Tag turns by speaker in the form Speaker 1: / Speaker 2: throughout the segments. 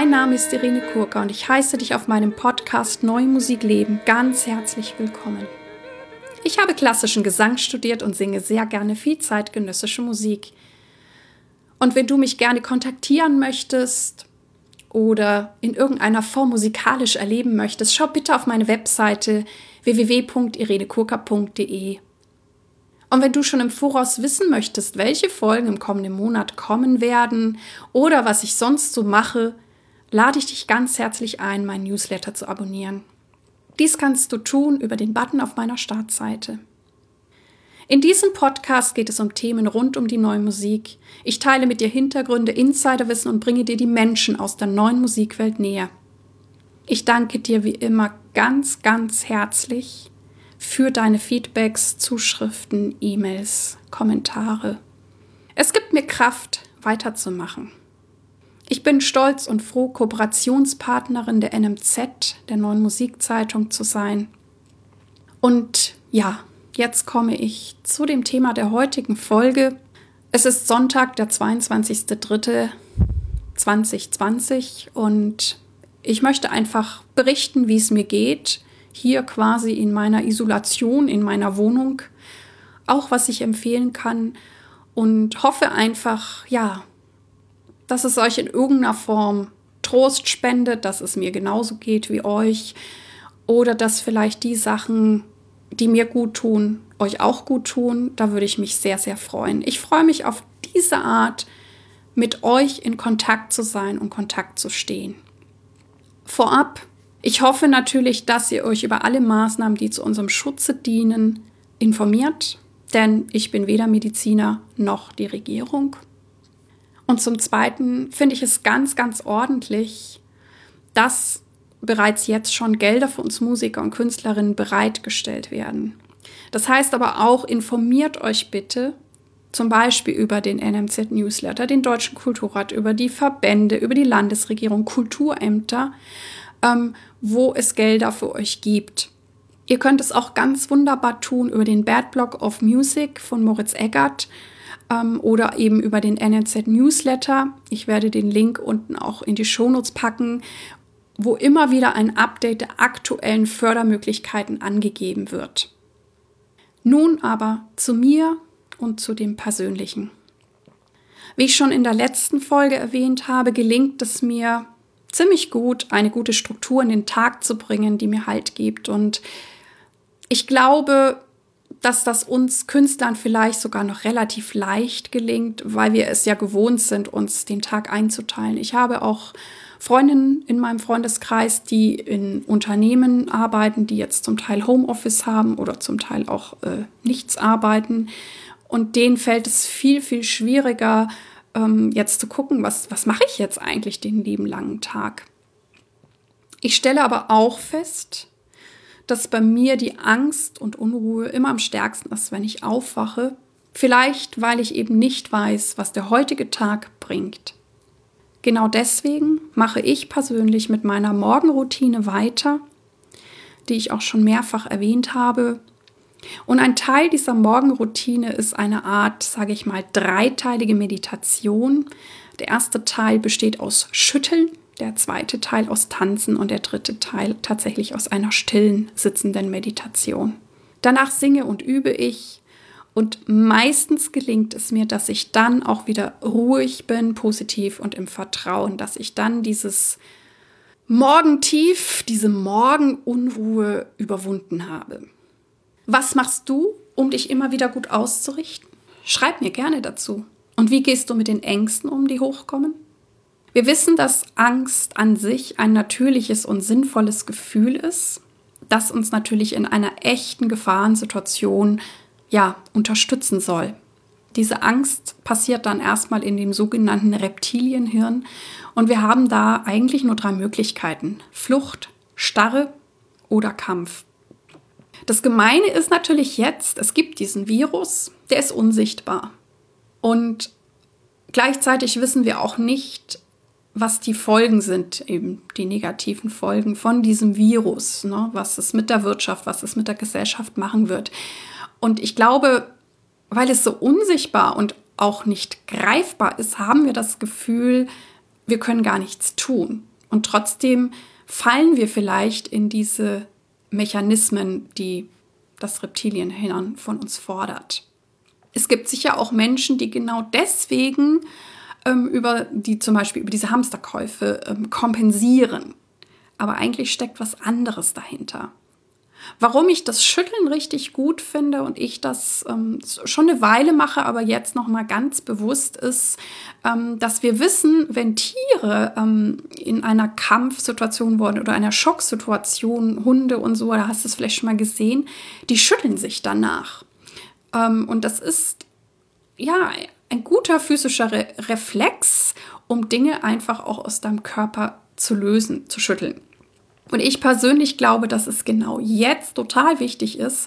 Speaker 1: Mein Name ist Irene Kurka und ich heiße dich auf meinem Podcast Neue Musik leben ganz herzlich willkommen. Ich habe klassischen Gesang studiert und singe sehr gerne viel zeitgenössische Musik. Und wenn du mich gerne kontaktieren möchtest oder in irgendeiner Form musikalisch erleben möchtest, schau bitte auf meine Webseite www.irenekurka.de. Und wenn du schon im Voraus wissen möchtest, welche Folgen im kommenden Monat kommen werden oder was ich sonst so mache, lade ich dich ganz herzlich ein, meinen Newsletter zu abonnieren. Dies kannst du tun über den Button auf meiner Startseite. In diesem Podcast geht es um Themen rund um die neue Musik. Ich teile mit dir Hintergründe, Insiderwissen und bringe dir die Menschen aus der neuen Musikwelt näher. Ich danke dir wie immer ganz, ganz herzlich für deine Feedbacks, Zuschriften, E-Mails, Kommentare. Es gibt mir Kraft, weiterzumachen. Ich bin stolz und froh, Kooperationspartnerin der NMZ, der Neuen Musikzeitung, zu sein. Und ja, jetzt komme ich zu dem Thema der heutigen Folge. Es ist Sonntag, der 22.03.2020 und ich möchte einfach berichten, wie es mir geht, hier quasi in meiner Isolation, in meiner Wohnung, auch was ich empfehlen kann und hoffe einfach, ja, dass es euch in irgendeiner Form Trost spendet, dass es mir genauso geht wie euch oder dass vielleicht die Sachen, die mir gut tun, euch auch gut tun. Da würde ich mich sehr, sehr freuen. Ich freue mich auf diese Art, mit euch in Kontakt zu sein und Kontakt zu stehen. Vorab, ich hoffe natürlich, dass ihr euch über alle Maßnahmen, die zu unserem Schutze dienen, informiert, denn ich bin weder Mediziner noch die Regierung. Und zum Zweiten finde ich es ganz, ganz ordentlich, dass bereits jetzt schon Gelder für uns Musiker und Künstlerinnen bereitgestellt werden. Das heißt aber auch, informiert euch bitte, zum Beispiel über den NMZ-Newsletter, den Deutschen Kulturrat, über die Verbände, über die Landesregierung, Kulturämter, wo es Gelder für euch gibt. Ihr könnt es auch ganz wunderbar tun über den Bad Block of Music von Moritz Eggert oder eben über den NMZ-Newsletter. Ich werde den Link unten auch in die Shownotes packen, wo immer wieder ein Update der aktuellen Fördermöglichkeiten angegeben wird. Nun aber zu mir und zu dem Persönlichen. Wie ich schon in der letzten Folge erwähnt habe, gelingt es mir ziemlich gut, eine gute Struktur in den Tag zu bringen, die mir Halt gibt. Und ich glaube, dass das uns Künstlern vielleicht sogar noch relativ leicht gelingt, weil wir es ja gewohnt sind, uns den Tag einzuteilen. Ich habe auch Freundinnen in meinem Freundeskreis, die in Unternehmen arbeiten, die jetzt zum Teil Homeoffice haben oder zum Teil auch nichts arbeiten. Und denen fällt es viel, viel schwieriger, jetzt zu gucken, was mache ich jetzt eigentlich den lieben langen Tag. Ich stelle aber auch fest, dass bei mir die Angst und Unruhe immer am stärksten ist, wenn ich aufwache. Vielleicht, weil ich eben nicht weiß, was der heutige Tag bringt. Genau deswegen mache ich persönlich mit meiner Morgenroutine weiter, die ich auch schon mehrfach erwähnt habe. Und ein Teil dieser Morgenroutine ist eine Art, sage ich mal, dreiteilige Meditation. Der erste Teil besteht aus Schütteln, der zweite Teil aus Tanzen und der dritte Teil tatsächlich aus einer stillen, sitzenden Meditation. Danach singe und übe ich und meistens gelingt es mir, dass ich dann auch wieder ruhig bin, positiv und im Vertrauen, dass ich dann dieses Morgentief, diese Morgenunruhe überwunden habe. Was machst du, um dich immer wieder gut auszurichten? Schreib mir gerne dazu. Und wie gehst du mit den Ängsten um, die hochkommen? Wir wissen, dass Angst an sich ein natürliches und sinnvolles Gefühl ist, das uns natürlich in einer echten Gefahrensituation unterstützen soll. Diese Angst passiert dann erstmal in dem sogenannten Reptilienhirn und wir haben da eigentlich nur 3 Möglichkeiten: Flucht, Starre oder Kampf. Das Gemeine ist natürlich jetzt, es gibt diesen Virus, der ist unsichtbar. Und gleichzeitig wissen wir auch nicht, was die Folgen sind, eben die negativen Folgen von diesem Virus, ne? Was es mit der Wirtschaft, was es mit der Gesellschaft machen wird. Und ich glaube, weil es so unsichtbar und auch nicht greifbar ist, haben wir das Gefühl, wir können gar nichts tun. Und trotzdem fallen wir vielleicht in diese Mechanismen, die das Reptilienhirn von uns fordert. Es gibt sicher auch Menschen, die genau deswegen zum Beispiel über diese Hamsterkäufe kompensieren. Aber eigentlich steckt was anderes dahinter. Warum ich das Schütteln richtig gut finde und ich das schon eine Weile mache, aber jetzt noch mal ganz bewusst ist, dass wir wissen, wenn Tiere in einer Kampfsituation wurden oder einer Schocksituation, Hunde und so, da hast du es vielleicht schon mal gesehen, die schütteln sich danach. Und das ist ja ein guter physischer Reflex, um Dinge einfach auch aus deinem Körper zu lösen, zu schütteln. Und ich persönlich glaube, dass es genau jetzt total wichtig ist,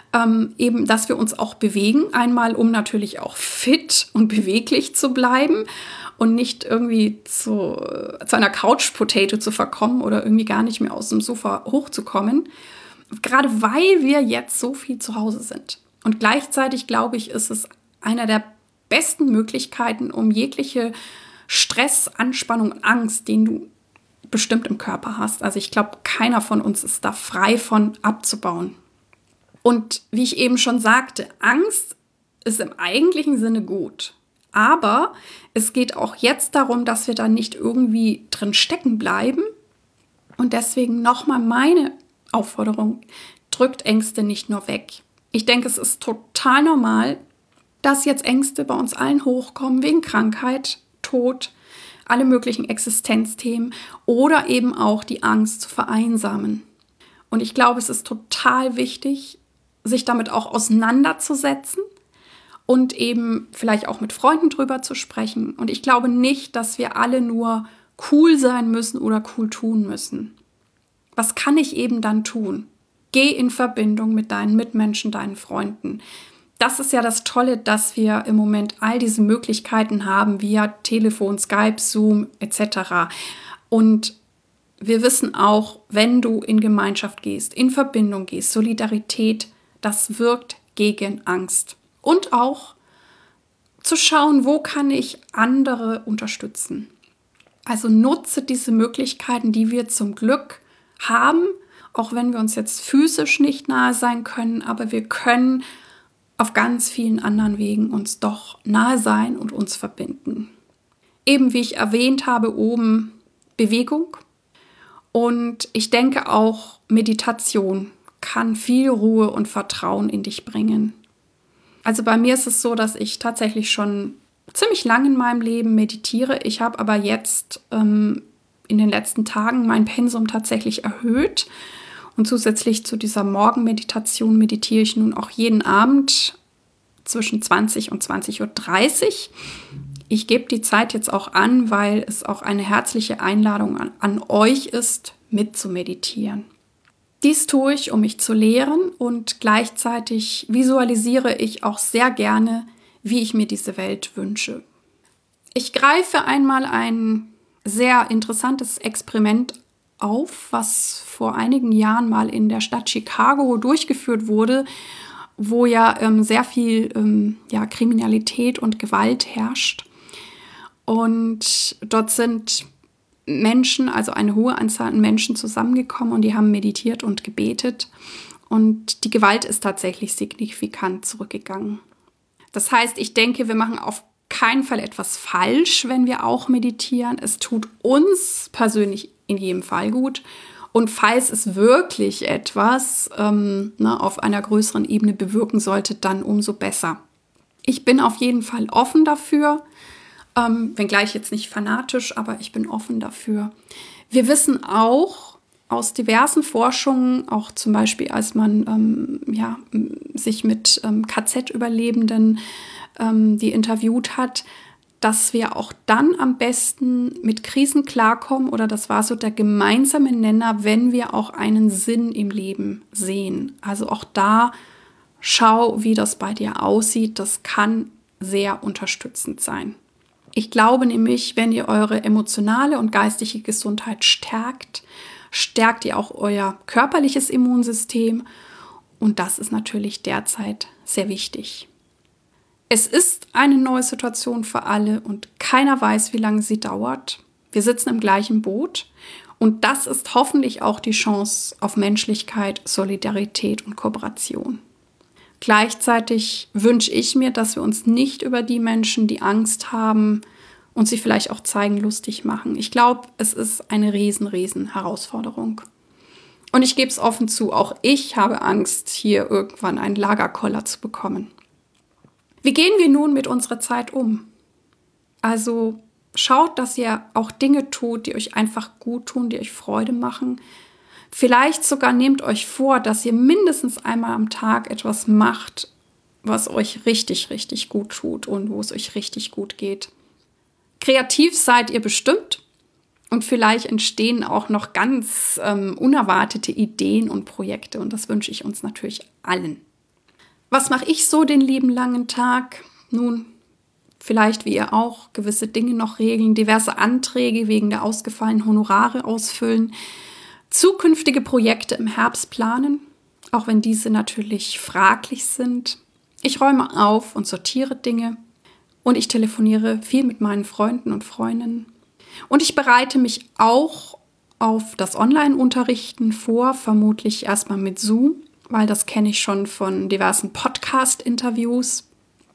Speaker 1: eben, dass wir uns auch bewegen. Einmal, um natürlich auch fit und beweglich zu bleiben und nicht irgendwie zu einer Couch-Potato zu verkommen oder irgendwie gar nicht mehr aus dem Sofa hochzukommen. Gerade weil wir jetzt so viel zu Hause sind. Und gleichzeitig, glaube ich, ist es einer der besten Möglichkeiten, um jegliche Stress, Anspannung, Angst, den du bestimmt im Körper hast. Also ich glaube, keiner von uns ist da frei von abzubauen. Und wie ich eben schon sagte, Angst ist im eigentlichen Sinne gut. Aber es geht auch jetzt darum, dass wir da nicht irgendwie drin stecken bleiben. Und deswegen nochmal meine Aufforderung, drückt Ängste nicht nur weg. Ich denke, es ist total normal, dass jetzt Ängste bei uns allen hochkommen, wegen Krankheit, Tod, alle möglichen Existenzthemen oder eben auch die Angst zu vereinsamen. Und ich glaube, es ist total wichtig, sich damit auch auseinanderzusetzen und eben vielleicht auch mit Freunden drüber zu sprechen. Und ich glaube nicht, dass wir alle nur cool sein müssen oder cool tun müssen. Was kann ich eben dann tun? Geh in Verbindung mit deinen Mitmenschen, deinen Freunden. Das ist ja das Tolle, dass wir im Moment all diese Möglichkeiten haben via Telefon, Skype, Zoom etc. Und wir wissen auch, wenn du in Gemeinschaft gehst, in Verbindung gehst, Solidarität, das wirkt gegen Angst. Und auch zu schauen, wo kann ich andere unterstützen. Also nutze diese Möglichkeiten, die wir zum Glück haben, auch wenn wir uns jetzt physisch nicht nahe sein können, aber wir können auf ganz vielen anderen Wegen uns doch nahe sein und uns verbinden. Eben wie ich erwähnt habe, oben Bewegung. Und ich denke auch Meditation kann viel Ruhe und Vertrauen in dich bringen. Also bei mir ist es so, dass ich tatsächlich schon ziemlich lange in meinem Leben meditiere. Ich habe aber jetzt in den letzten Tagen mein Pensum tatsächlich erhöht. Und zusätzlich zu dieser Morgenmeditation meditiere ich nun auch jeden Abend zwischen 20 und 20:30 Uhr. Ich gebe die Zeit jetzt auch an, weil es auch eine herzliche Einladung an euch ist, mit zu meditieren. Dies tue ich, um mich zu lehren und gleichzeitig visualisiere ich auch sehr gerne, wie ich mir diese Welt wünsche. Ich greife einmal ein sehr interessantes Experiment auf, was vor einigen Jahren mal in der Stadt Chicago durchgeführt wurde, wo ja sehr viel Kriminalität und Gewalt herrscht. Und dort sind Menschen, also eine hohe Anzahl an Menschen zusammengekommen und die haben meditiert und gebetet. Und die Gewalt ist tatsächlich signifikant zurückgegangen. Das heißt, ich denke, wir machen auf keinen Fall etwas falsch, wenn wir auch meditieren. Es tut uns persönlich in jedem Fall gut. Und falls es wirklich etwas auf einer größeren Ebene bewirken sollte, dann umso besser. Ich bin auf jeden Fall offen dafür, wenngleich jetzt nicht fanatisch, aber ich bin offen dafür. Wir wissen auch aus diversen Forschungen, auch zum Beispiel, als man sich mit KZ-Überlebenden die interviewt hat, dass wir auch dann am besten mit Krisen klarkommen, oder das war so der gemeinsame Nenner, wenn wir auch einen Sinn im Leben sehen. Also auch da schau, wie das bei dir aussieht. Das kann sehr unterstützend sein. Ich glaube nämlich, wenn ihr eure emotionale und geistige Gesundheit stärkt, stärkt ihr auch euer körperliches Immunsystem. Und das ist natürlich derzeit sehr wichtig. Es ist eine neue Situation für alle und keiner weiß, wie lange sie dauert. Wir sitzen im gleichen Boot und das ist hoffentlich auch die Chance auf Menschlichkeit, Solidarität und Kooperation. Gleichzeitig wünsche ich mir, dass wir uns nicht über die Menschen, die Angst haben und sie vielleicht auch zeigen, lustig machen. Ich glaube, es ist eine riesen Herausforderung. Und ich gebe es offen zu, auch ich habe Angst, hier irgendwann einen Lagerkoller zu bekommen. Wie gehen wir nun mit unserer Zeit um? Also schaut, dass ihr auch Dinge tut, die euch einfach gut tun, die euch Freude machen. Vielleicht sogar nehmt euch vor, dass ihr mindestens einmal am Tag etwas macht, was euch richtig gut tut und wo es euch richtig gut geht. Kreativ seid ihr bestimmt und vielleicht entstehen auch noch ganz unerwartete Ideen und Projekte und das wünsche ich uns natürlich allen. Was mache ich so den lieben langen Tag? Nun, vielleicht wie ihr auch gewisse Dinge noch regeln, diverse Anträge wegen der ausgefallenen Honorare ausfüllen, zukünftige Projekte im Herbst planen, auch wenn diese natürlich fraglich sind. Ich räume auf und sortiere Dinge und ich telefoniere viel mit meinen Freunden und Freundinnen. Und ich bereite mich auch auf das Online-Unterrichten vor, vermutlich erstmal mit Zoom, weil das kenne ich schon von diversen Podcast-Interviews.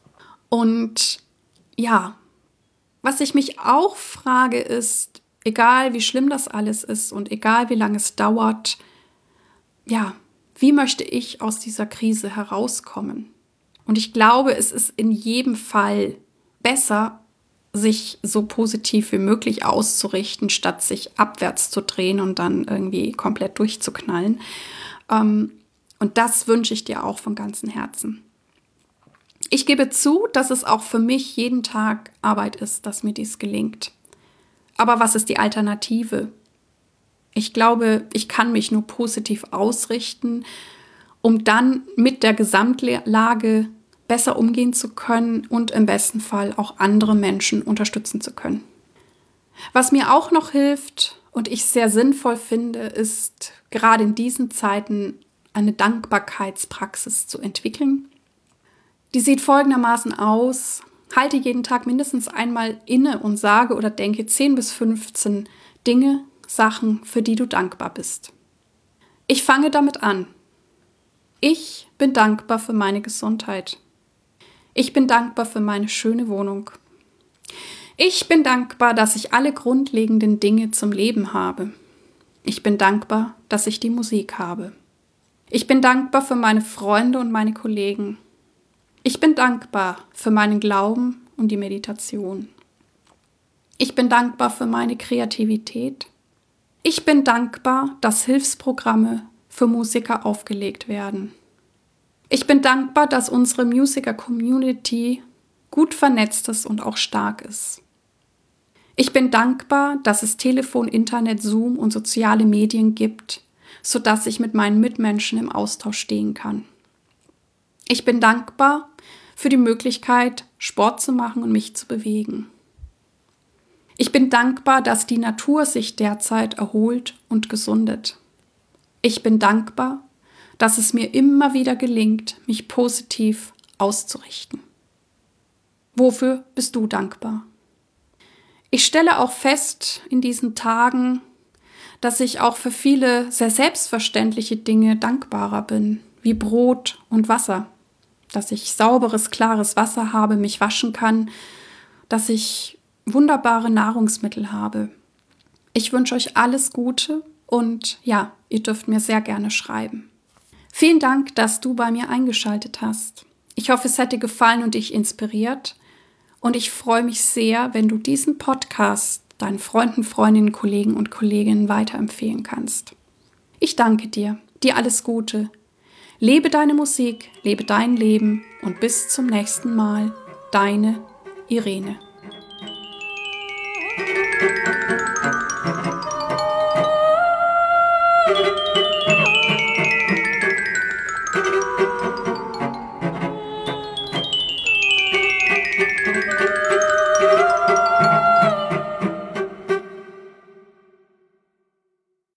Speaker 1: Und ja, was ich mich auch frage ist, egal wie schlimm das alles ist und egal wie lange es dauert, ja, wie möchte ich aus dieser Krise herauskommen? Und ich glaube, es ist in jedem Fall besser, sich so positiv wie möglich auszurichten, statt sich abwärts zu drehen und dann irgendwie komplett durchzuknallen. Und das wünsche ich dir auch von ganzem Herzen. Ich gebe zu, dass es auch für mich jeden Tag Arbeit ist, dass mir dies gelingt. Aber was ist die Alternative? Ich glaube, ich kann mich nur positiv ausrichten, um dann mit der Gesamtlage besser umgehen zu können und im besten Fall auch andere Menschen unterstützen zu können. Was mir auch noch hilft und ich sehr sinnvoll finde, ist gerade in diesen Zeiten eine Dankbarkeitspraxis zu entwickeln. Die sieht folgendermaßen aus: Halte jeden Tag mindestens einmal inne und sage oder denke 10 bis 15 Dinge, Sachen, für die du dankbar bist. Ich fange damit an. Ich bin dankbar für meine Gesundheit. Ich bin dankbar für meine schöne Wohnung. Ich bin dankbar, dass ich alle grundlegenden Dinge zum Leben habe. Ich bin dankbar, dass ich die Musik habe. Ich bin dankbar für meine Freunde und meine Kollegen. Ich bin dankbar für meinen Glauben und die Meditation. Ich bin dankbar für meine Kreativität. Ich bin dankbar, dass Hilfsprogramme für Musiker aufgelegt werden. Ich bin dankbar, dass unsere Musiker-Community gut vernetzt ist und auch stark ist. Ich bin dankbar, dass es Telefon, Internet, Zoom und soziale Medien gibt, sodass ich mit meinen Mitmenschen im Austausch stehen kann. Ich bin dankbar für die Möglichkeit, Sport zu machen und mich zu bewegen. Ich bin dankbar, dass die Natur sich derzeit erholt und gesundet. Ich bin dankbar, dass es mir immer wieder gelingt, mich positiv auszurichten. Wofür bist du dankbar? Ich stelle auch fest in diesen Tagen, dass ich auch für viele sehr selbstverständliche Dinge dankbarer bin, wie Brot und Wasser. Dass ich sauberes, klares Wasser habe, mich waschen kann, dass ich wunderbare Nahrungsmittel habe. Ich wünsche euch alles Gute und ja, ihr dürft mir sehr gerne schreiben. Vielen Dank, dass du bei mir eingeschaltet hast. Ich hoffe, es hat dir gefallen und dich inspiriert. Und ich freue mich sehr, wenn du diesen Podcast deinen Freunden, Freundinnen, Kollegen und Kolleginnen weiterempfehlen kannst. Ich danke dir. Dir alles Gute. Lebe deine Musik, lebe dein Leben und bis zum nächsten Mal. Deine Irene.